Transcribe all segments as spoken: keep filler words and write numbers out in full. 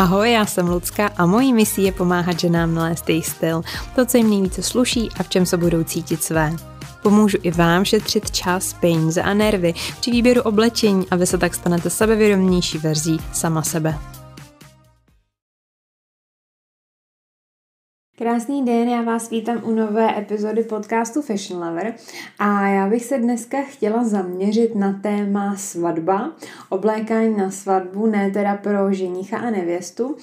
Ahoj, já jsem Lucka a mojí misí je pomáhat ženám nalézt jejich styl, to, co jim nejvíce sluší a v čem se budou cítit své. Pomůžu i vám šetřit čas, peníze a nervy při výběru oblečení a vy se tak stanete sebevědomější verzí sama sebe. Krásný den, já vás vítám u nové epizody podcastu Fashion Lover a já bych se dneska chtěla zaměřit na téma svatba, oblékání na svatbu, ne teda pro ženicha a nevěstu,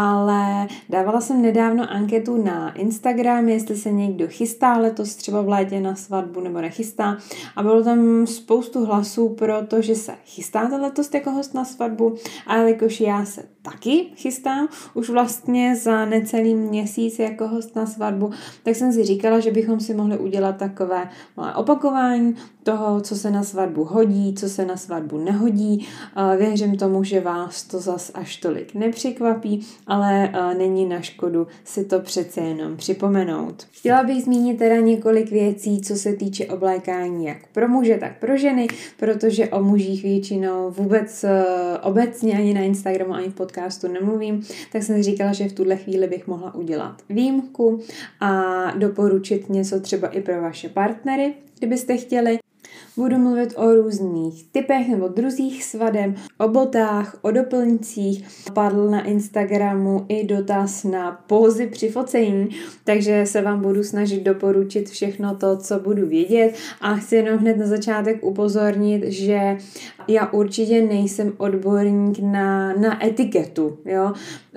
ale dávala jsem nedávno anketu na Instagram, jestli se někdo chystá letos třeba v létě na svatbu nebo nechystá a bylo tam spoustu hlasů, protože se chystáte letos jako host na svatbu a jelikož já se taky chystám už vlastně za necelý měsíc jako host na svatbu, tak jsem si říkala, že bychom si mohli udělat takové malé opakování toho, co se na svatbu hodí, co se na svatbu nehodí. Věřím tomu, že vás to zas až tolik nepřekvapí, ale není na škodu si to přece jenom připomenout. Chtěla bych zmínit teda několik věcí, co se týče oblékání jak pro muže, tak pro ženy, protože o mužích většinou vůbec obecně ani na Instagramu, ani v podcastu nemluvím, tak jsem si říkala, že v tuhle chvíli bych mohla udělat výjimku a doporučit něco třeba i pro vaše partnery, kdybyste chtěli. Budu mluvit o různých typech nebo druzích svadeb, o botách, o doplňcích. Padl na Instagramu i dotaz na pózy při focení, takže se vám budu snažit doporučit všechno to, co budu vědět a chci jenom hned na začátek upozornit, že já určitě nejsem odborník na, na etiketu, jo.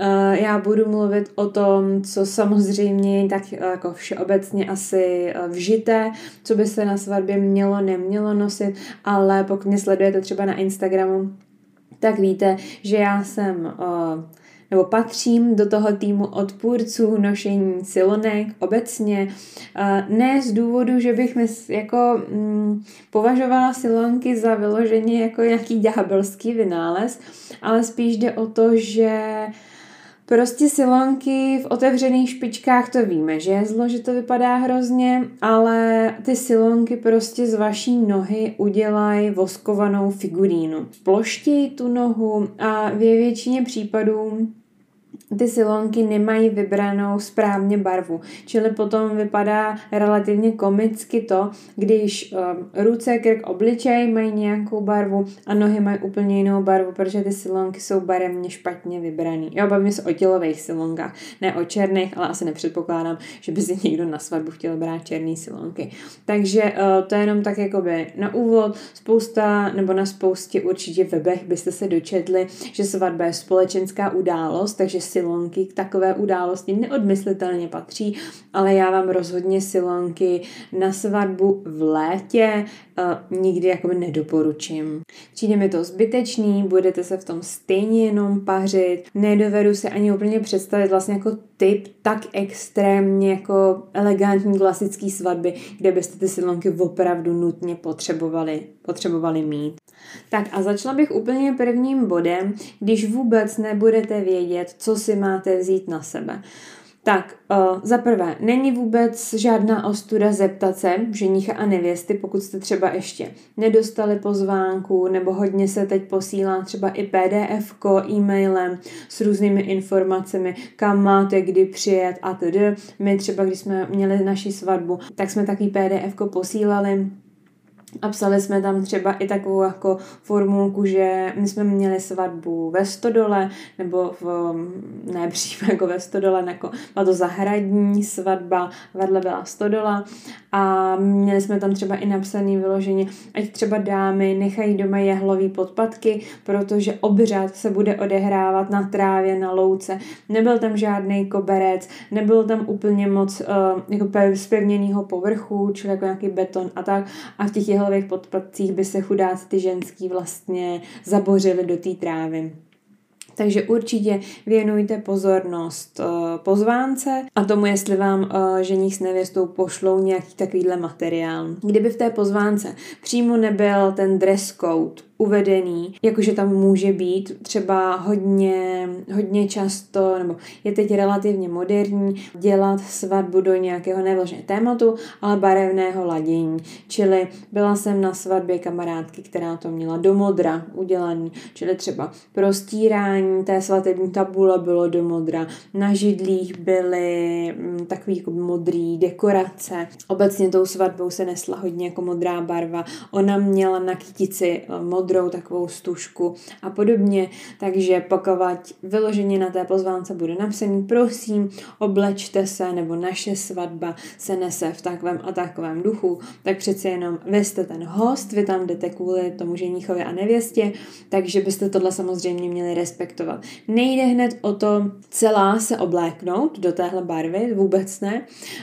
Já budu mluvit o tom, co samozřejmě tak jako všeobecně asi vžité, co by se na svatbě mělo, nemělo nosit, ale pokud mě sledujete třeba na Instagramu, tak víte, že já jsem nebo patřím do toho týmu odpůrců nošení silonek obecně. Ne z důvodu, že bych mis, jako mm, považovala silonky za vyloženě jako nějaký ďábelský vynález, ale spíš jde o to, že prostě silonky v otevřených špičkách to víme, že je zlo, že to vypadá hrozně, ale ty silonky prostě z vaší nohy udělají voskovanou figurínu. Ploštějí tu nohu a ve většině případů ty silonky nemají vybranou správně barvu, čili potom vypadá relativně komicky to, když um, ruce, krk, obličej mají nějakou barvu a nohy mají úplně jinou barvu, protože ty silonky jsou barevně špatně vybraný. Já bavím se o tělových silonkách, ne o černých, ale asi nepředpokládám, že by si někdo na svatbu chtěl brát černý silonky. Takže uh, to je jenom tak jakoby na úvod, spousta, nebo na spoustě určitě webech byste se dočetli, že svatba je společenská událost, takže silonky k takové události neodmyslitelně patří, ale já vám rozhodně silonky na svatbu v létě uh, nikdy jakoby nedoporučím. Přijde mi to zbytečný, budete se v tom stejně jenom pařit, nedovedu se ani úplně představit vlastně jako typ tak extrémně jako elegantní klasický svatby, kde byste ty silonky opravdu nutně potřebovali, potřebovali mít. Tak a začala bych úplně prvním bodem, když vůbec nebudete vědět, co si máte vzít na sebe. Tak, uh, za prvé, není vůbec žádná ostuda zeptat se ženicha a nevěsty, pokud jste třeba ještě nedostali pozvánku, nebo hodně se teď posílá třeba i pé dé efko e-mailem s různými informacemi, kam máte kdy přijet a tedy. My třeba, když jsme měli naši svatbu, tak jsme takový pé dé efko posílali a psali jsme tam třeba i takovou jako formulku, že my jsme měli svatbu ve Stodole, nebo v, ne přímo jako ve Stodole, jako, byla to zahradní svatba, vedle byla Stodola a měli jsme tam třeba i napsaný vyloženě, ať třeba dámy nechají doma jehlový podpatky, protože obřad se bude odehrávat na trávě, na louce. Nebyl tam žádný koberec, nebyl tam úplně moc uh, jako zpevněnýho povrchu, čili jako nějaký beton a tak. A v těch jehlových podpatcích by se chudáci ty ženský vlastně zabořili do té trávy. Takže určitě věnujte pozornost uh, pozvánce a tomu, jestli vám uh, ženich s nevěstou pošlou nějaký takovýhle materiál. Kdyby v té pozvánce přímo nebyl ten dress code uvedený, jakože tam může být třeba hodně, hodně často, nebo je teď relativně moderní, dělat svatbu do nějakého nevloženého tématu, ale barevného ladění. Čili byla jsem na svatbě kamarádky, která to měla do modra udělaný, čili třeba prostírání oblékání té svatební tabule bylo do modra, na židlích byly mm, takový jako modrý dekorace. Obecně tou svatbou se nesla hodně jako modrá barva. Ona měla na kytici modrou takovou stužku a podobně, takže pokud vyloženě na té pozvánce bude napsaný, prosím, oblečte se, nebo naše svatba se nese v takovém a takovém duchu, tak přeci jenom vy jste ten host, vy tam jdete kvůli tomu ženíchovi a nevěstě, takže byste tohle samozřejmě měli respektovat. Nejde hned o to celá se obléknout do téhle barvy, vůbec ne,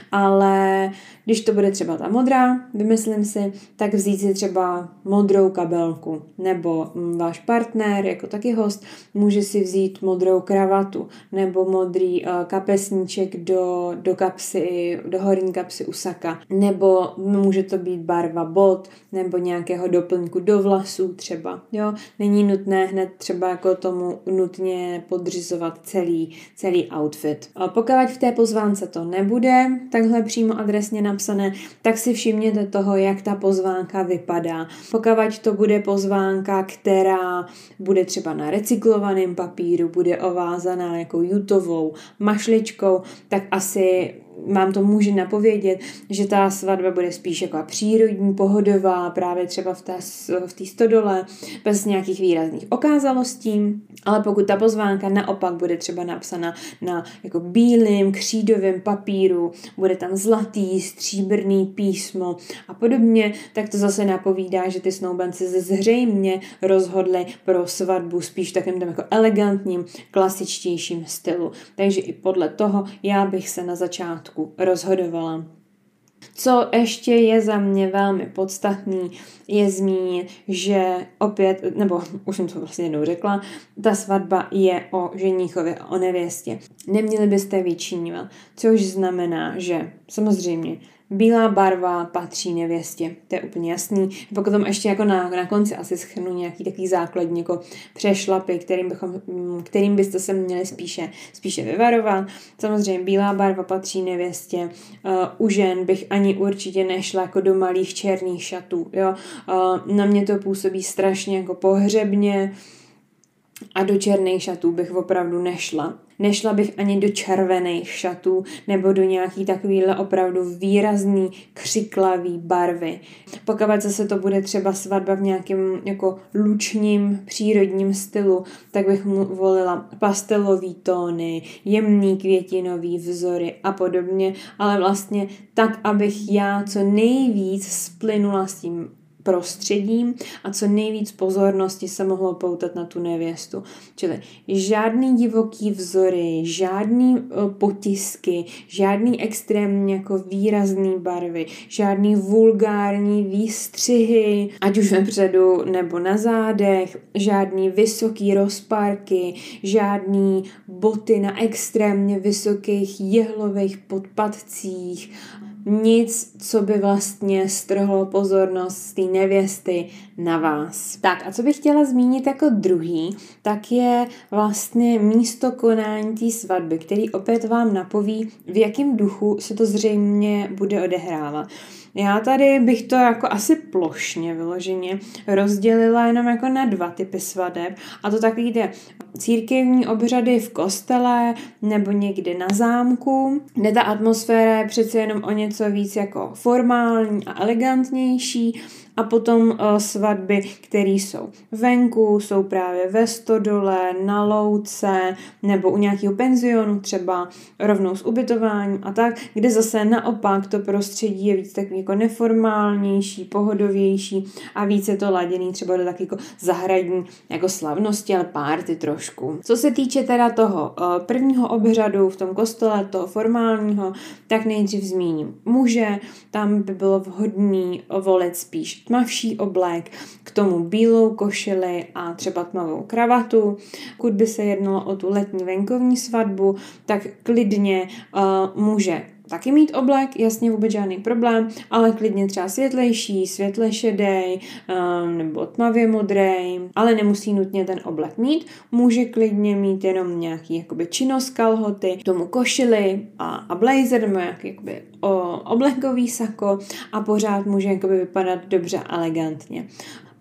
ale když to bude třeba ta modrá, vymyslím si, tak vzít si třeba modrou kabelku, nebo váš partner, jako taky host, může si vzít modrou kravatu, nebo modrý uh, kapesníček do, do kapsy, do horní kapsy u saka, nebo může to být barva bot, nebo nějakého doplňku do vlasů třeba, jo, není nutné hned třeba jako tomu nutně podřizovat celý, celý outfit. A pokud v té pozvánce to nebude takhle přímo adresně napsané, tak si všimněte toho, jak ta pozvánka vypadá. Pokud to bude pozvánka, která bude třeba na recyklovaném papíru, bude ovázaná jako jutovou mašličkou, tak asi vám to může napovědět, že ta svatba bude spíš jako přírodní, pohodová, právě třeba v té, v té stodole, bez nějakých výrazných okázalostí, ale pokud ta pozvánka naopak bude třeba napsána na jako bílým, křídovém papíru, bude tam zlatý, stříbrný písmo a podobně, tak to zase napovídá, že ty snoubenci se zřejmě rozhodli pro svatbu spíš v takovém tam jako elegantním, klasičtějším stylu. Takže i podle toho já bych se na začátku rozhodovala. Co ještě je za mě velmi podstatný, je zmínit, že opět, nebo už jsem to vlastně jednou řekla, ta svatba je o ženíchovi a o nevěstě. Neměli byste vyčíňovat, což znamená, že samozřejmě bílá barva patří nevěstě, to je úplně jasný. Pokud tam ještě jako na, na konci asi shrnu nějaký takový základní jako přešlapy, kterým, bychom, kterým byste se měli spíše, spíše vyvarovat. Samozřejmě bílá barva patří nevěstě. Uh, u žen bych ani určitě nešla jako do malých černých šatů. Jo? Uh, na mě to působí strašně jako pohřebně a do černých šatů bych opravdu nešla. Nešla bych ani do červených šatů nebo do nějaký takovýhle opravdu výrazný křiklavý barvy. Pokud zase to bude třeba svatba v nějakém jako lučním přírodním stylu, tak bych mu volila pastelový tóny, jemný květinový vzory a podobně, ale vlastně tak, abych já co nejvíc splynula s tím prostředím a co nejvíc pozornosti se mohlo poutat na tu nevěstu. Čili žádný divoký vzory, žádný potisky, žádný extrémně jako výrazný barvy, žádný vulgární výstřihy, ať už vepředu nebo na zádech, žádný vysoký rozpárky, žádný boty na extrémně vysokých jehlových podpatcích, nic, co by vlastně strhlo pozornost z té nevěsty na vás. Tak a co bych chtěla zmínit jako druhý, tak je vlastně místo konání té svatby, který opět vám napoví, v jakém duchu se to zřejmě bude odehrávat. Já tady bych to jako asi plošně vyloženě rozdělila jenom jako na dva typy svateb, a to takový ty církevní obřady v kostele nebo někde na zámku, kde ta atmosféra je přece jenom o něco víc jako formální a elegantnější, a potom uh, svatby, které jsou venku, jsou právě ve stodole, na louce nebo u nějakého penzionu, třeba rovnou s ubytováním a tak, kde zase naopak to prostředí je víc takový jako neformálnější, pohodovější a víc je to laděný třeba do taky jako zahradní jako slavnosti, ale párty trošku. Co se týče teda toho uh, prvního obřadu v tom kostele, toho formálního, tak nejdřív zmíním muže, tam by bylo vhodný volit spíš tmavší oblek, k tomu bílou košili a třeba tmavou kravatu. Pokud by se jednalo o tu letní venkovní svatbu, tak klidně uh, může taky mít oblek, jasně vůbec žádný problém, ale klidně třeba světlejší, světle šedej um, nebo tmavě modrej, ale nemusí nutně ten oblek mít. Může klidně mít jenom nějaký jakoby činos kalhoty, k tomu košili a, a blazer nebo nějaký jakoby o, oblekový sako a pořád může jakoby vypadat dobře elegantně.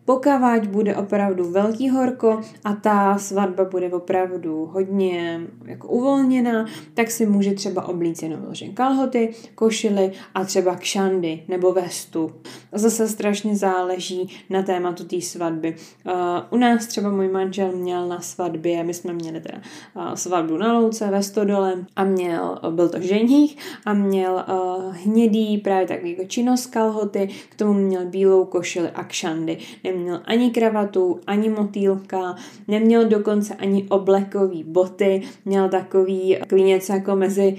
Pokud bude opravdu velký horko a ta svatba bude opravdu hodně jako uvolněná, tak si může třeba oblíct jenom vložen kalhoty, košily a třeba kšandy nebo vestu. Zase strašně záleží na tématu té svatby. Uh, u nás třeba můj manžel měl na svatbě, my jsme měli teda uh, svatbu na louce ve Stodole a měl, byl to ženích a měl uh, hnědý právě takový jako činos kalhoty, k tomu měl bílou košili a kšandy. Neměl ani kravatu, ani motýlka, neměl dokonce ani oblekový boty, měl takový, takový něco jako mezi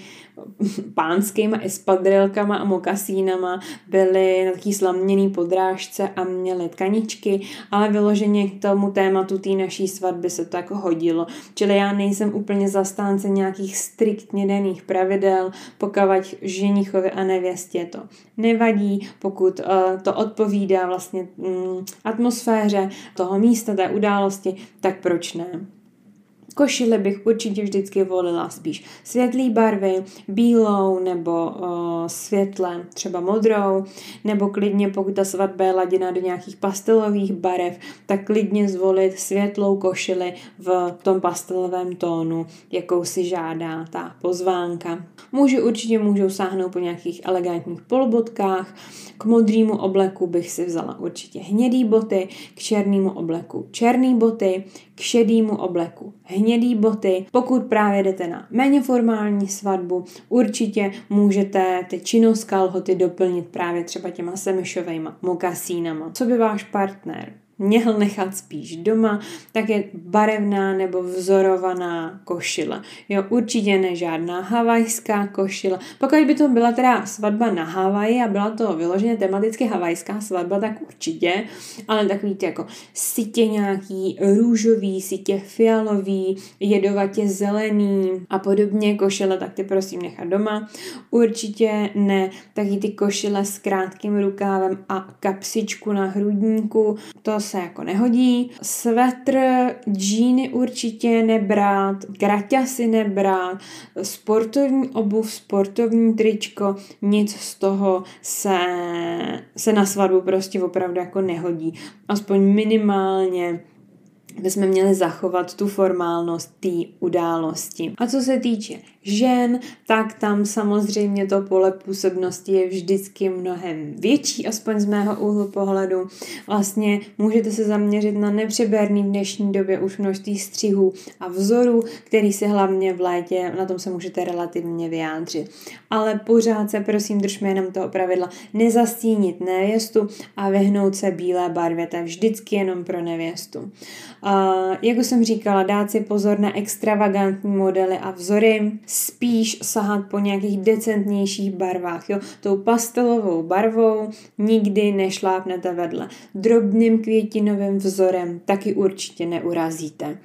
pánskýma espadrilkama a mokasínama, byly na taký slaměný podrážce a měly tkaničky, ale vyloženě k tomu tématu té naší svatby se to jako hodilo. Čili já nejsem úplně zastánce nějakých striktně daných pravidel, pokud ženichovi a nevěstě to nevadí, pokud uh, to odpovídá vlastně um, atmosféře toho místa, té události, tak proč ne? Košili bych určitě vždycky volila spíš světlý barvy, bílou nebo uh, světle, třeba modrou, nebo klidně, pokud ta svatba je laděna do nějakých pastelových barev, tak klidně zvolit světlou košili v tom pastelovém tónu, jakou si žádá ta pozvánka. Muži určitě můžou sáhnout po nějakých elegantních polbotkách, k modrému obleku bych si vzala určitě hnědý boty, k černému obleku černý boty, k šedému obleku hnědý boty. Pokud právě jdete na méně formální svatbu, určitě můžete ty činos kalhoty doplnit právě třeba těma semišovejma mokasínama. Co by váš partner měl nechat spíš doma, tak je barevná nebo vzorovaná košile. Jo, určitě ne žádná havajská košile. Pokud by to byla teda svatba na Havaji a byla to vyloženě tematicky havajská svatba, tak určitě, ale takový ty jako sitě nějaký růžový, sitě fialový, jedovatě zelený a podobně košile, tak ty prosím nechat doma. Určitě ne taky ty košile s krátkým rukávem a kapsičku na hrudníku, to se jako nehodí. Svetr, džíny určitě nebrát, kraťasy nebrát, sportovní obuv, sportovní tričko, nic z toho se, se na svatbu prostě opravdu jako nehodí. Aspoň minimálně bychom měli zachovat tu formálnost té události. A co se týče žen, tak tam samozřejmě to pole působnosti je vždycky mnohem větší, aspoň z mého úhlu pohledu. Vlastně můžete se zaměřit na nepřeberný v dnešní době už množství střihů a vzorů, který si hlavně v létě, na tom se můžete relativně vyjádřit. Ale pořád se prosím držme jenom toho pravidla nezastínit nevěstu a vyhnout se bílé barvě, to je vždycky jenom pro nevěstu. Uh, jak už jsem říkala, dát si pozor na extravagantní modely a vzory, spíš sahat po nějakých decentnějších barvách. Jo? Tou pastelovou barvou nikdy nešlápnete vedle. Drobným květinovým vzorem taky určitě neurazíte.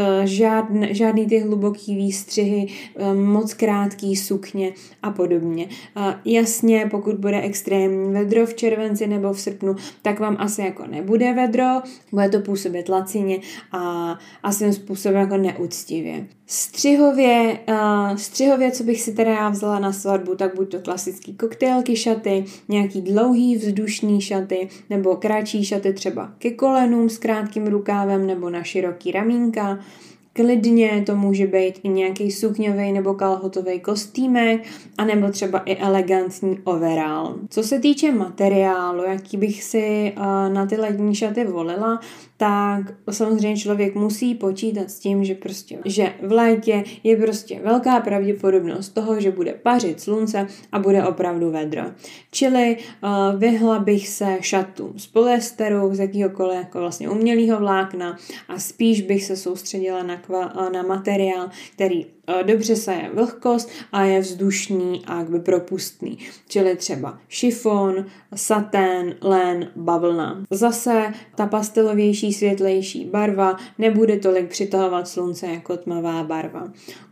Žádný, žádný ty hluboký výstřihy, moc krátký sukně a podobně. Jasně, pokud bude extrémní vedro v červenci nebo v srpnu, tak vám asi jako nebude vedro, bude to působit lacině a, a svým způsobem jako neúctivě. Střihově, uh, střihově, co bych si teda já vzala na svatbu, tak buď to klasický koktejlky šaty, nějaký dlouhý vzdušný šaty, nebo kratší šaty třeba ke kolenům s krátkým rukávem nebo na široký ramínka. Klidně to může být i nějaký sukňový nebo kalhotový kostýmek, anebo třeba i elegantní overall. Co se týče materiálu, jaký bych si uh, na ty letní šaty volila, tak samozřejmě člověk musí počítat s tím, že prostě, že v létě je prostě velká pravděpodobnost toho, že bude pařit slunce a bude opravdu vedro. Čili uh, vyhla bych se šatům z polyesteru, z jakýhokoliv jako vlastně umělého vlákna a spíš bych se soustředila na, kva, na materiál, který uh, dobře saje vlhkost a je vzdušný a jakby propustný. Čili třeba šifon, satén, lén, bavlna. Zase ta pastelovější, světlejší barva nebude tolik přitahovat slunce jako tmavá barva.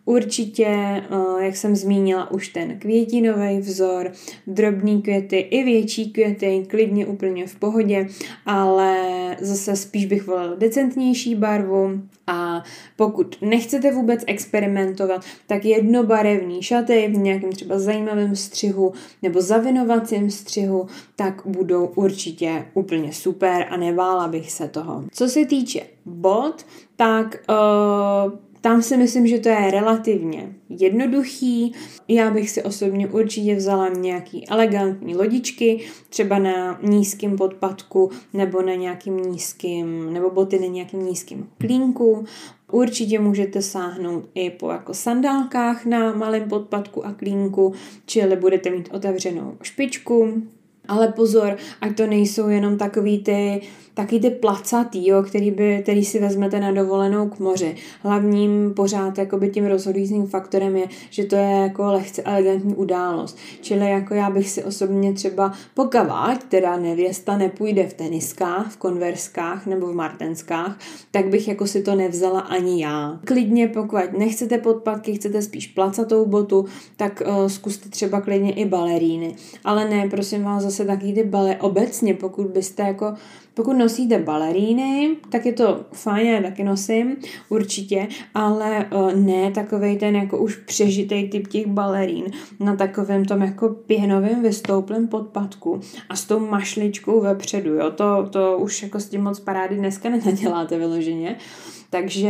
Určitě, jak jsem zmínila, už ten květinový vzor, drobný květy i větší květy, klidně úplně v pohodě, ale zase spíš bych volila decentnější barvu a pokud nechcete vůbec experimentovat, tak jednobarevný šaty v nějakém třeba zajímavém střihu nebo zavinovacím střihu, tak budou určitě úplně super a nebála bych se toho. Co se týče bot, tak uh, tam si myslím, že to je relativně jednoduchý. Já bych si osobně určitě vzala nějaký elegantní lodičky, třeba na nízkém podpatku nebo na nějakým nízkým, nebo boty na nějakým nízkým klínku. Určitě můžete sáhnout i po jako sandálkách na malém podpatku a klínku, čili budete mít otevřenou špičku. Ale pozor, ať to nejsou jenom takový ty, taky ty placatý, jo, který, by, který si vezmete na dovolenou k moři. Hlavním pořád jakoby tím rozhodujícím faktorem je, že to je jako lehce elegantní událost. Čili jako já bych si osobně třeba pokavať, teda nevěsta nepůjde v teniskách, v konverskách nebo v martenskách, tak bych jako si to nevzala ani já. Klidně pokud nechcete podpatky, chcete spíš placatou botu, tak uh, zkuste třeba klidně i baleríny. Ale ne, prosím vás, zase taky ty bale obecně, pokud byste jako Pokud nosíte baleríny, tak je to fajn, já taky nosím, určitě, ale uh, ne takovej ten jako už přežitej typ těch balerín na takovém tom jako pěnovém vystouplém podpatku a s tou mašličkou vepředu, jo, to, to už jako s tím moc parády dneska nenaděláte vyloženě, takže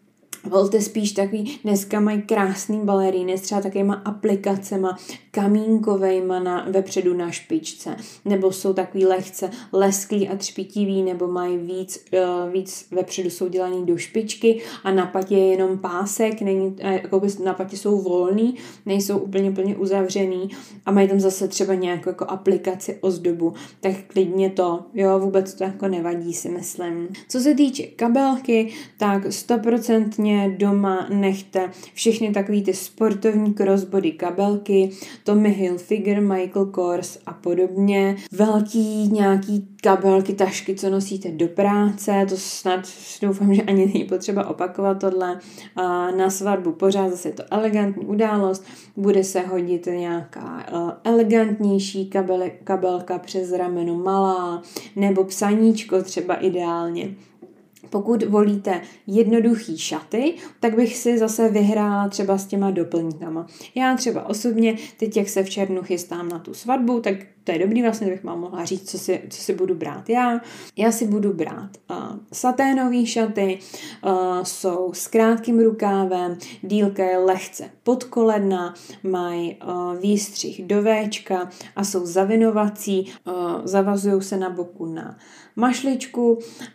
volte spíš takový, dneska mají krásný baleríny s třeba takovýma aplikacema kamínkovejma na, vepředu na špičce, nebo jsou takový lehce lesklý a třpitivý, nebo mají víc, uh, víc vepředu jsou dělaný do špičky a na patě je jenom pásek, není, jako na patě jsou volný, nejsou úplně plně uzavřený a mají tam zase třeba nějakou jako aplikaci ozdobu, tak klidně to, jo, vůbec to jako nevadí, si myslím. Co se týče kabelky, tak stoprocentně doma nechte všechny takový ty sportovní crossbody kabelky, Tommy Hilfiger, Michael Kors a podobně. Velký nějaký kabelky, tašky, co nosíte do práce, to snad doufám, že ani není potřeba opakovat tohle. A na svatbu pořád zase je to elegantní událost, bude se hodit nějaká uh, elegantnější kabel, kabelka přes rameno malá, nebo psaníčko třeba ideálně. Pokud volíte jednoduchý šaty, tak bych si zase vyhrála třeba s těma doplňkama. Já třeba osobně, teď jak se v červnu chystám na tu svatbu, tak to je dobrý, vlastně bych vám mohla říct, co si, co si budu brát já. Já si budu brát uh, saténový šaty, uh, jsou s krátkým rukávem, dílka je lehce podkoledná, mají uh, výstřih do véčka a jsou zavinovací, uh, zavazují se na boku na mašličku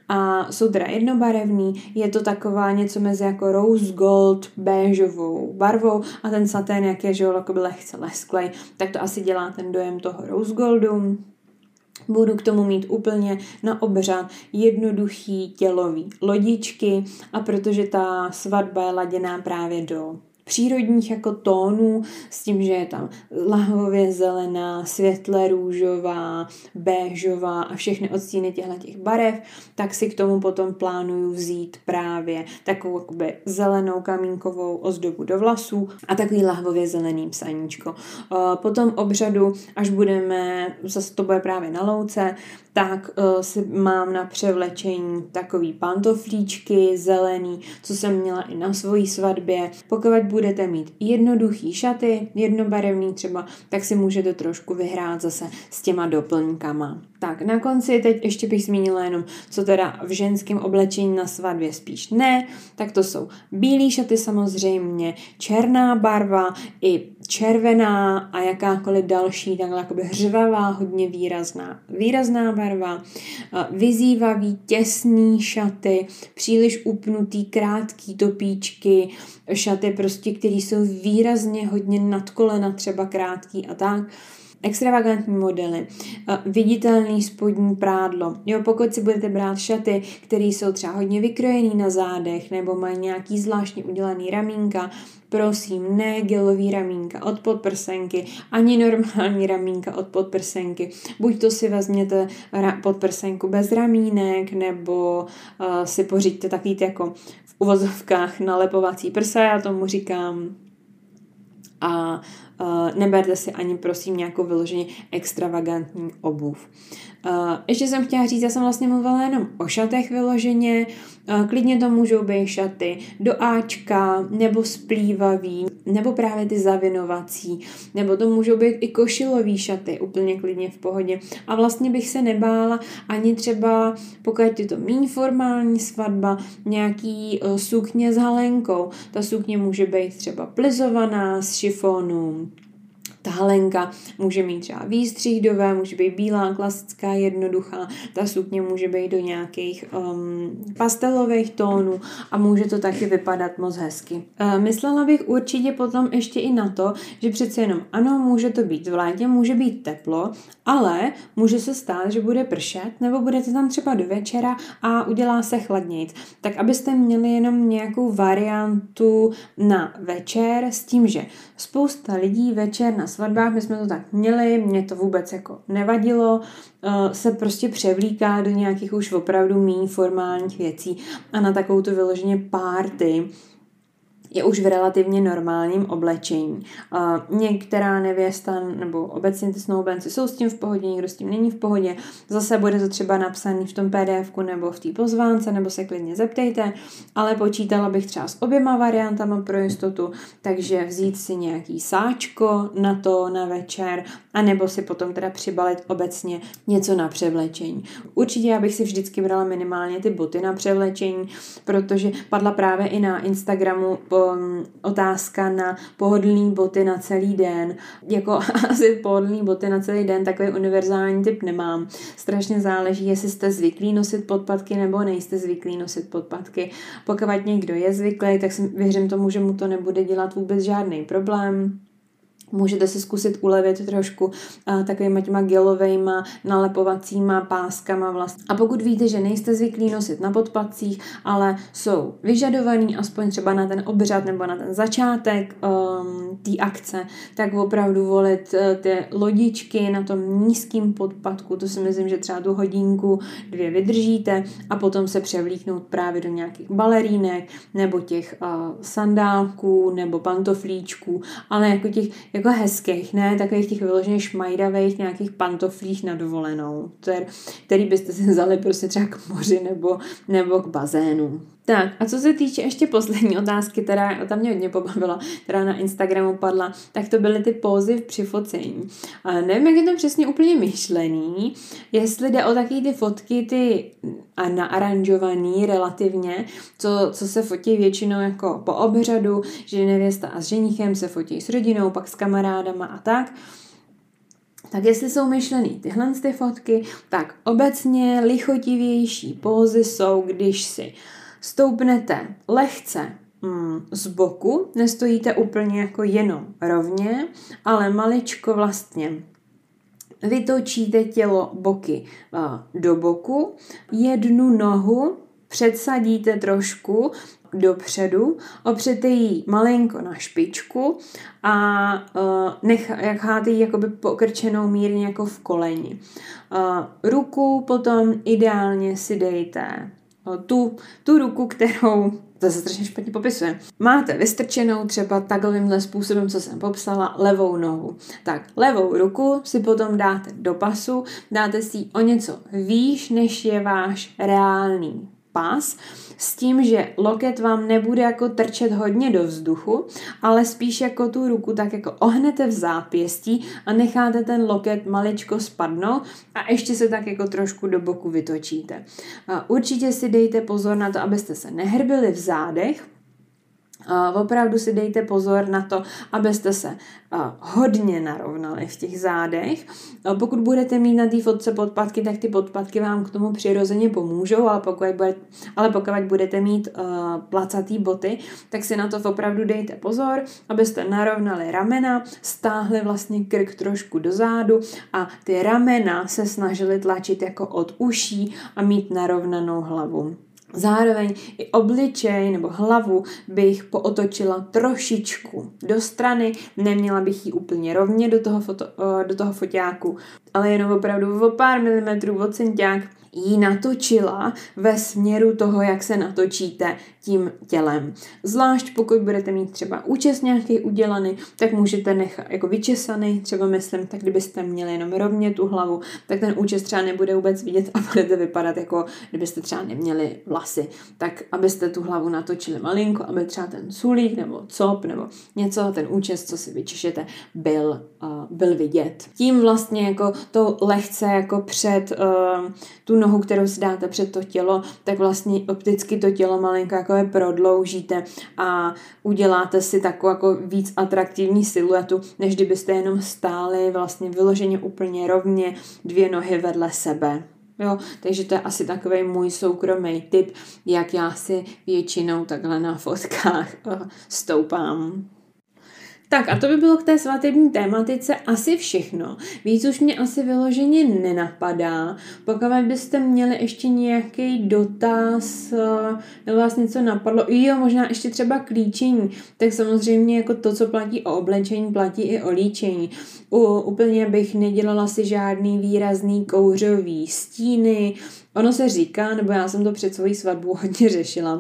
a jsou teda jednobarevný, je to taková něco mezi jako rose gold, béžovou barvou a ten satén, jak je, že jo, jako lehce lesklej, tak to asi dělá ten dojem toho rose goldu. Budu k tomu mít úplně na obřad jednoduchý tělový lodičky a protože ta svatba je laděná právě do přírodních jako tónů, s tím, že je tam lahvově zelená, světle růžová, béžová a všechny odstíny těchto barev, tak si k tomu potom plánuju vzít právě takovou jakoby zelenou kamínkovou ozdobu do vlasů a takový lahvově zelený psaníčko. Po tom obřadu, až budeme, zase to bude právě na louce, tak uh, si mám na převlečení takový pantoflíčky zelený, co jsem měla i na svojí svatbě. Pokud budete mít jednoduchý šaty, jednobarevný třeba, tak si můžete trošku vyhrát zase s těma doplňkama. Tak na konci teď ještě bych zmínila jenom, co teda v ženském oblečení na svatbě spíš ne, tak to jsou bílý šaty samozřejmě, černá barva i červená a jakákoliv další, takhle jakoby hřvavá, hodně výrazná, výrazná barva, vyzývavý, těsný šaty, příliš upnutý, krátký topíčky, šaty prostě, které jsou výrazně hodně nad kolena, třeba krátký a tak. extravagantní modely, viditelný spodní prádlo. Jo, pokud si budete brát šaty, které jsou třeba hodně vykrojený na zádech nebo mají nějaký zvláštně udělaný ramínka, prosím, ne gelový ramínka od podprsenky, ani normální ramínka od podprsenky. Buď to si vezměte ra- podprsenku bez ramínek, nebo uh, si pořiďte takový jako v uvozovkách nalepovací prsa, já tomu říkám. A uh, neberte si ani prosím nějakou vyloženě extravagantní obuv. Uh, ještě jsem chtěla říct, já jsem vlastně mluvila jenom o šatech vyloženě, uh, klidně to můžou být šaty do áčka, nebo splývavý, nebo právě ty zavinovací, nebo to můžou být i košilový šaty, úplně klidně v pohodě. A vlastně bych se nebála ani třeba, pokud je to méně formální svatba, nějaký uh, sukně s halenkou. Ta sukně může být třeba plizovaná z šifonu. Ta halenka může mít třeba výstřih dové, může být bílá, klasická, jednoduchá. Ta sukně může být do nějakých um, pastelových tónů a může to taky vypadat moc hezky. Uh, myslela bych určitě potom ještě i na to, že přece jenom ano, může to být v létě, může být teplo, ale může se stát, že bude pršet, nebo budete tam třeba do večera a udělá se chladnějc. Tak abyste měli jenom nějakou variantu na večer s tím, že spousta lidí večer na svatbách, my jsme to tak měli, mě to vůbec jako nevadilo, se prostě převlíká do nějakých už opravdu méně formálních věcí a na takovou to vyloženě party je už v relativně normálním oblečení. Uh, některá nevěsta nebo obecně ty snoubenci jsou s tím v pohodě, někdo s tím není v pohodě. Zase bude to třeba napsaný v tom pé dé efku nebo v té pozvánce, nebo se klidně zeptejte, ale počítala bych třeba s oběma variantama pro jistotu, takže vzít si nějaký sáčko na to na večer, anebo si potom teda přibalit obecně něco na převlečení. Určitě já bych si vždycky brala minimálně ty boty na převlečení, protože padla právě i na Instagramu po otázka na pohodlný boty na celý den. Jako asi pohodlný boty na celý den, takový univerzální typ nemám. Strašně záleží, jestli jste zvyklí nosit podpatky nebo nejste zvyklí nosit podpatky. Pokud někdo je zvyklý, tak si věřím tomu, že mu to nebude dělat vůbec žádný problém. Můžete si zkusit ulevit trošku uh, takovýma těma gelovejma, nalepovacíma páskama vlastně. A pokud víte, že nejste zvyklí nosit na podpatcích, ale jsou vyžadovaný aspoň třeba na ten obřad nebo na ten začátek um, té akce, tak opravdu volit uh, ty lodičky na tom nízkém podpatku, to si myslím, že třeba tu hodinku, dvě vydržíte a potom se převlíknout právě do nějakých balerínek nebo těch uh, sandálků nebo pantoflíčků, ale jako těch jako hezkých, ne takových těch vyloženě šmajdavých nějakých pantoflích na dovolenou, který byste si vzali prostě třeba k moři nebo, nebo k bazénu. Tak a co se týče ještě poslední otázky, která tam mě hodně pobavila, která na Instagramu padla, tak to byly ty pózy při focení. A nevím, jak je to přesně úplně myšlený, jestli jde o taky ty fotky, ty naaranžovaný relativně, co, co se fotí většinou jako po obřadu, že nevěsta a s ženichem se fotí s rodinou, pak s kamarádama a tak. Tak jestli jsou myšlený tyhle ty fotky, tak obecně lichotivější pózy jsou, když si stoupnete lehce mm, z boku, nestojíte úplně jako jenom rovně, ale maličko vlastně vytočíte tělo boky uh, do boku, jednu nohu předsadíte trošku dopředu, opřete ji malinko na špičku a uh, necháte ji jakoby pokrčenou mírně jako v koleni. Uh, ruku potom ideálně si dejte tu, tu ruku, kterou, to se strašně špatně popisuje, máte vystrčenou třeba takovýmhle způsobem, co jsem popsala, levou nohu. Tak levou ruku si potom dáte do pasu, dáte si ji o něco výš, než je váš reálný pas, s tím, že loket vám nebude jako trčet hodně do vzduchu, ale spíš jako tu ruku tak jako ohnete v zápěstí a necháte ten loket maličko spadnout a ještě se tak jako trošku do boku vytočíte. Určitě si dejte pozor na to, abyste se nehrbili v zádech, Uh, opravdu si dejte pozor na to, abyste se uh, hodně narovnali v těch zádech. Uh, pokud budete mít na té fotce podpatky, tak ty podpatky vám k tomu přirozeně pomůžou, ale pokud, bude, ale pokud budete mít uh, placatý boty, tak si na to opravdu dejte pozor, abyste narovnali ramena, stáhli vlastně krk trošku dozadu a ty ramena se snažili tlačit jako od uší a mít narovnanou hlavu. Zároveň i obličej nebo hlavu bych pootočila trošičku do strany, neměla bych ji úplně rovně do toho, foto, do toho foťáku, ale jenom opravdu o pár milimetrů od centiák ji natočila ve směru toho, jak se natočíte tím tělem. Zvlášť pokud budete mít třeba účes nějaký udělaný, tak můžete nechat jako vyčesaný, třeba myslím, tak kdybyste měli jenom rovně tu hlavu, tak ten účes třeba nebude vůbec vidět a budete vypadat jako kdybyste třeba neměli vlasy. Tak abyste tu hlavu natočili malinko, aby třeba ten sulík nebo cop nebo něco, ten účes, co si vyčešete, byl, uh, byl vidět. Tím vlastně jako to lehce jako před uh, tu nohu, kterou si dáte před to tělo, tak vlastně opticky to tělo malinko jako je prodloužíte a uděláte si takovou jako víc atraktivní siluetu, než kdybyste jenom stáli vlastně vyloženě úplně rovně dvě nohy vedle sebe. Jo, takže to je asi takový můj soukromý tip, jak já si většinou takhle na fotkách stoupám. Tak a to by bylo k té svatební tématice asi všechno. Víc už mě asi vyloženě nenapadá. Pokud byste měli ještě nějaký dotaz, nebo vás něco napadlo, jo, možná ještě třeba k líčení, tak samozřejmě jako to, co platí o oblečení, platí i o líčení. U, úplně bych nedělala si žádný výrazný kouřový stíny. Ono se říká, nebo já jsem to před svojí svatbou hodně řešila,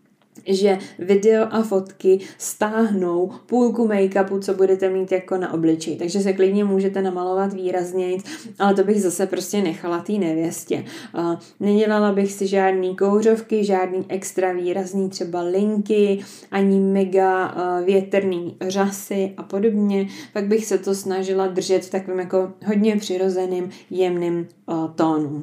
že video a fotky stáhnou půlku make-upu, co budete mít jako na obličeji. Takže se klidně můžete namalovat výrazněji, ale to bych zase prostě nechala té nevěstě. Uh, nedělala bych si žádný kouřovky, žádný extra výrazný třeba linky, ani mega uh, větrný řasy a podobně. Pak bych se to snažila držet v takovém jako hodně přirozeným, jemným uh, tónu.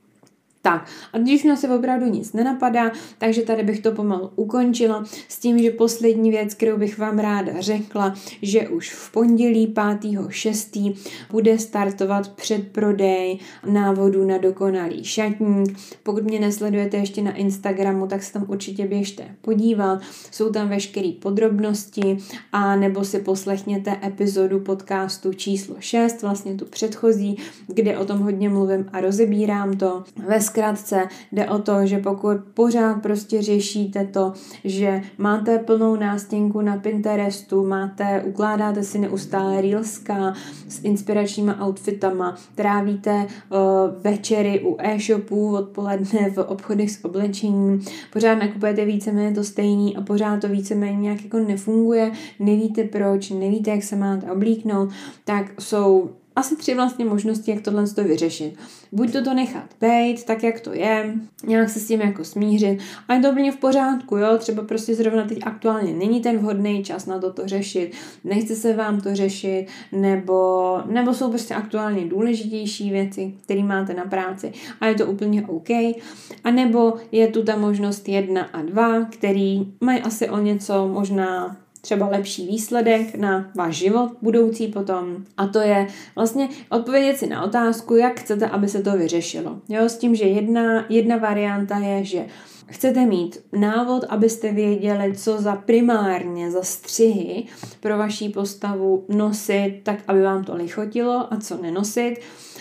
Tak, a když mě se opravdu nic nenapadá, takže tady bych to pomalu ukončila s tím, že poslední věc, kterou bych vám ráda řekla, že už v pondělí pátého šestého bude startovat předprodej návodů na dokonalý šatník. Pokud mě nesledujete ještě na Instagramu, tak se tam určitě běžte podívat. Jsou tam veškeré podrobnosti a nebo si poslechněte epizodu podcastu číslo šest, vlastně tu předchozí, kde o tom hodně mluvím a rozebírám to. Ve zkratce jde o to, že pokud pořád prostě řešíte to, že máte plnou nástěnku na Pinterestu, máte, ukládáte si neustále reelska s inspiračníma outfitama, trávíte uh, večery u e-shopů, odpoledne v obchodech s oblečením, pořád nakupujete víceméně to stejný a pořád to víceméně nějak jako nefunguje, nevíte proč, nevíte, jak se máte oblíknout, tak jsou asi tři vlastně možnosti, jak tohle to vyřešit. Buď to to nechat bejt, tak jak to je, nějak se s tím jako smířit a je to úplně v pořádku, jo, třeba prostě zrovna teď aktuálně není ten vhodný čas na to to řešit, nechce se vám to řešit, nebo, nebo jsou prostě aktuálně důležitější věci, které máte na práci a je to úplně OK. A nebo je tu ta možnost jedna a dva, který mají asi o něco možná třeba lepší výsledek na váš život budoucí potom. A to je vlastně odpovědět si na otázku, jak chcete, aby se to vyřešilo. Jo, s tím, že jedna, jedna varianta je, že chcete mít návod, abyste věděli, co za primárně za střihy pro vaši postavu nosit, tak aby vám to lichotilo a co nenosit.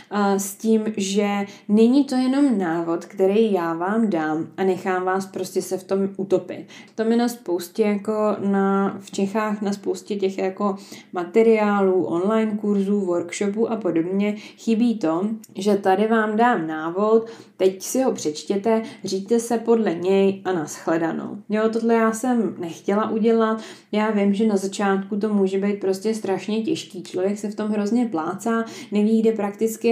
S tím, že není to jenom návod, který já vám dám a nechám vás prostě se v tom utopit. To mi na spoustě jako na, v Čechách na spoustě těch jako materiálů, online kurzů, workshopů a podobně chybí to, že tady vám dám návod, teď si ho přečtěte, říďte se podle něj a nashledanou. Jo, tohle já jsem nechtěla udělat. Já vím, že na začátku to může být prostě strašně těžký. Člověk se v tom hrozně plácá, neví, kde prakticky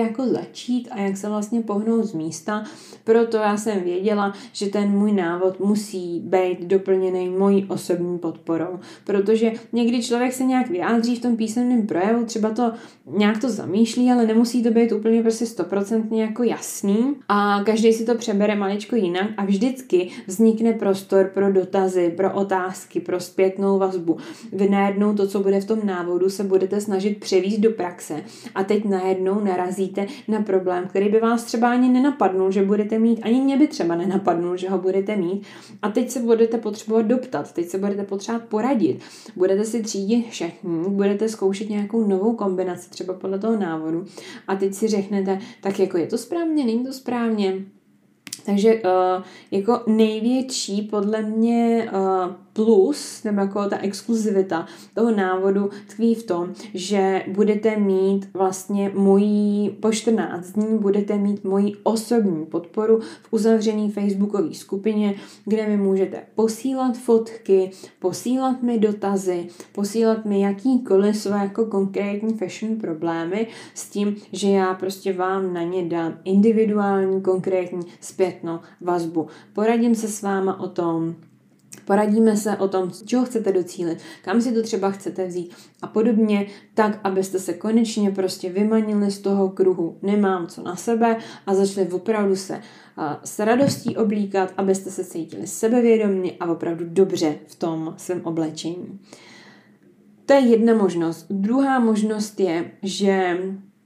jako začít a jak se vlastně pohnout z místa. Proto já jsem věděla, že ten můj návod musí být doplněný mojí osobní podporou, protože někdy člověk se nějak vyjádří v tom písemném projevu, třeba to nějak to zamýšlí, ale nemusí to být úplně prostě stoprocentně jako jasný a každý si to přebere maličko jinak a vždycky vznikne prostor pro dotazy, pro otázky, pro zpětnou vazbu. Vy najednou to, co bude v tom návodu, se budete snažit převést do praxe a teď najednou narazíte na problém, který by vás třeba ani nenapadnul, že budete mít, ani mě by třeba nenapadnul, že ho budete mít a teď se budete potřebovat doptat, teď se budete potřebovat poradit, budete si třídit šatník, budete zkoušet nějakou novou kombinaci, třeba podle toho návodu a teď si řeknete, tak jako je to správně, není to správně. Takže uh, jako největší podle mě uh, plus, nebo jako ta exkluzivita toho návodu tkví v tom, že budete mít vlastně mojí, po čtrnáct dní budete mít moji osobní podporu v uzavřené facebookové skupině, kde mi můžete posílat fotky, posílat mi dotazy, posílat mi jakýkoliv své jako konkrétní fashion problémy s tím, že já prostě vám na ně dám individuální, konkrétní zpětnou vazbu. Poradím se s váma o tom, Poradíme se o tom, čeho chcete docílit, kam si to třeba chcete vzít a podobně, tak, abyste se konečně prostě vymanili z toho kruhu nemám co na sebe a začali opravdu se uh, s radostí oblíkat, abyste se cítili sebevědomně a opravdu dobře v tom svém oblečení. To je jedna možnost. Druhá možnost je, že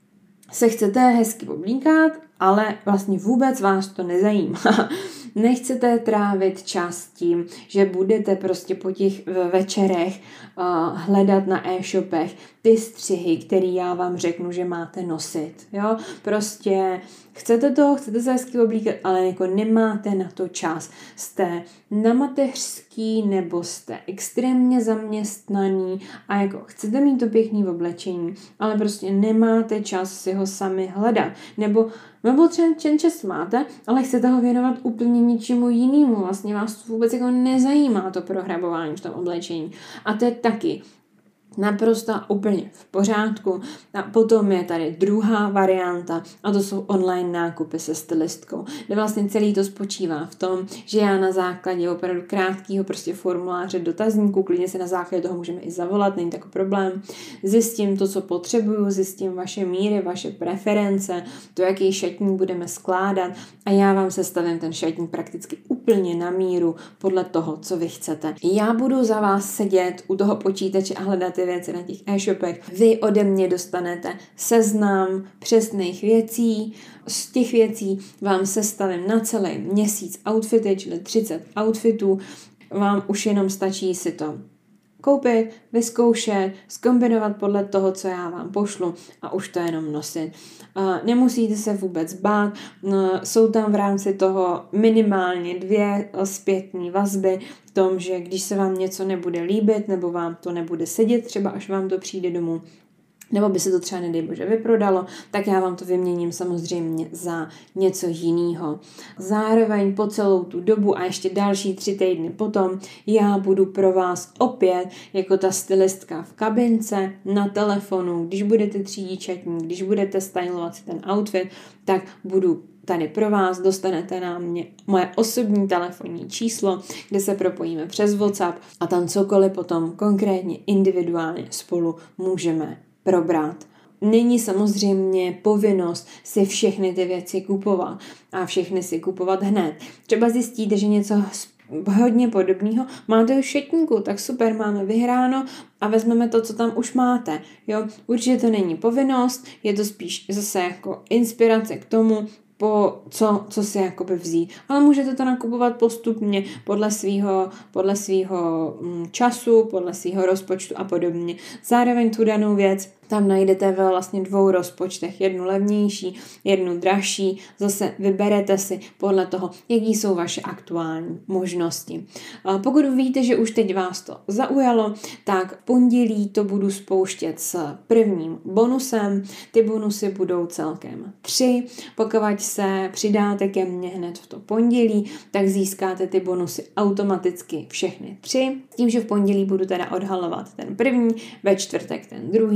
se chcete hezky oblíkat, ale vlastně vůbec vás to nezajímá. Nechcete trávit čas tím, že budete prostě po těch večerech uh, hledat na e-shopech ty střihy, které já vám řeknu, že máte nosit. Jo? Prostě chcete to, chcete se hezky oblíkat, ale jako nemáte na to čas. Jste na mateřský nebo jste extrémně zaměstnaný a jako chcete mít to pěkný oblečení, ale prostě nemáte čas si ho sami hledat. Nebo Nebo třeba čas máte, ale chcete ho věnovat úplně ničemu jinému. Vlastně vás vůbec jako nezajímá to prohrabování v tom oblečení. A to je taky naprosto úplně v pořádku. A potom je tady druhá varianta a to jsou online nákupy se stylistkou, kde vlastně celý to spočívá v tom, že já na základě opravdu krátkého prostě formuláře dotazníku, klidně se na základě toho můžeme i zavolat, není takový problém, zjistím to, co potřebuju, zjistím vaše míry, vaše preference, to, jaký šatník budeme skládat a já vám sestavím ten šatník prakticky úplně na míru podle toho, co vy chcete. Já budu za vás sedět u toho počítače a hledat ty věci na těch e-shopech. Vy ode mě dostanete seznam přesných věcí. Z těch věcí vám sestavím na celý měsíc outfity, čili třicet outfitů. Vám už jenom stačí si to koupit, vyzkoušet, zkombinovat podle toho, co já vám pošlu a už to jenom nosit. Nemusíte se vůbec bát, jsou tam v rámci toho minimálně dvě zpětné vazby v tom, že když se vám něco nebude líbit nebo vám to nebude sedět, třeba až vám to přijde domů, nebo by se to třeba, nedej bože, vyprodalo, tak já vám to vyměním samozřejmě za něco jiného. Zároveň po celou tu dobu a ještě další tři týdny potom já budu pro vás opět jako ta stylistka v kabince, na telefonu, když budete třídit šatník, když budete stylovat si ten outfit, tak budu tady pro vás, dostanete na mě moje osobní telefonní číslo, kde se propojíme přes WhatsApp a tam cokoliv potom konkrétně individuálně spolu můžeme probrat. Není samozřejmě povinnost si všechny ty věci kupovat a všechny si kupovat hned. Třeba zjistíte, že něco hodně podobného máte už v šatníku, tak super, máme vyhráno a vezmeme to, co tam už máte. Jo? Určitě to není povinnost, je to spíš zase jako inspirace k tomu, po co, co si jakoby vzít. Ale můžete to nakupovat postupně podle svýho, podle svýho času, podle svýho rozpočtu a podobně. Zároveň tu danou věc tam najdete ve vlastně dvou rozpočtech, jednu levnější, jednu dražší, zase vyberete si podle toho, jaký jsou vaše aktuální možnosti. Pokud víte, že už teď vás to zaujalo, tak v pondělí to budu spouštět s prvním bonusem. Ty bonusy budou celkem tři. Pokud se přidáte ke mně hned v to pondělí, tak získáte ty bonusy automaticky všechny tři. Tím, že v pondělí budu teda odhalovat ten první, ve čtvrtek ten druhý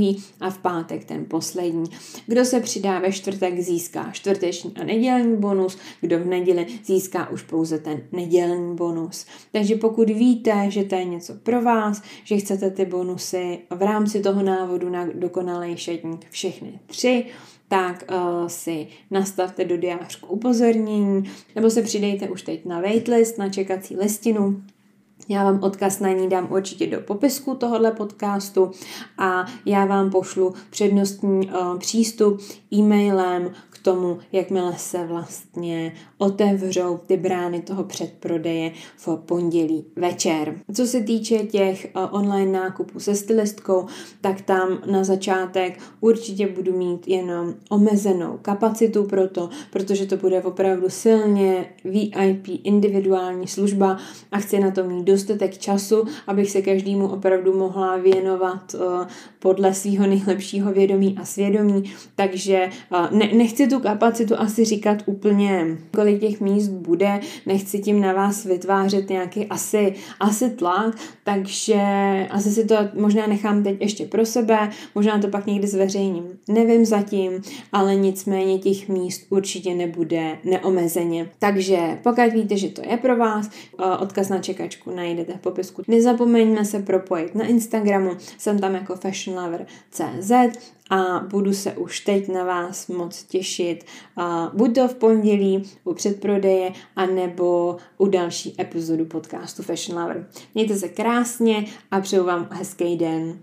a v pátek ten poslední. Kdo se přidá ve čtvrtek, získá čtvrteční a nedělní bonus, kdo v neděli získá už pouze ten nedělní bonus. Takže pokud víte, že to je něco pro vás, že chcete ty bonusy v rámci toho návodu na dokonalý šatník všechny tři, tak uh, si nastavte do diářku upozornění, nebo se přidejte už teď na waitlist, na čekací listinu. Já vám odkaz na ní dám určitě do popisku tohohle podcastu a já vám pošlu přednostní uh, přístup e-mailem k tomu, jakmile se vlastně otevřou ty brány toho předprodeje v pondělí večer. Co se týče těch uh, online nákupů se stylistkou, tak tam na začátek určitě budu mít jenom omezenou kapacitu pro to, protože to bude opravdu silně V I P individuální služba a chci na to mít dostatek času, abych se každému opravdu mohla věnovat uh, podle svého nejlepšího vědomí a svědomí, takže uh, ne, nechci tu kapacitu asi říkat úplně, kolik těch míst bude, nechci tím na vás vytvářet nějaký asi, asi tlak, takže asi si to možná nechám teď ještě pro sebe, možná to pak někdy zveřejním, nevím zatím, ale nicméně těch míst určitě nebude neomezeně. Takže pokud víte, že to je pro vás, uh, odkaz na čekačku najdete v popisku. Nezapomeňme se propojit na Instagramu, jsem tam jako fashion lover tečka cé zet a budu se už teď na vás moc těšit, uh, buď to v pondělí u předprodeje, anebo u další epizodu podcastu Fashion Lover. Mějte se krásně a přeju vám hezký den.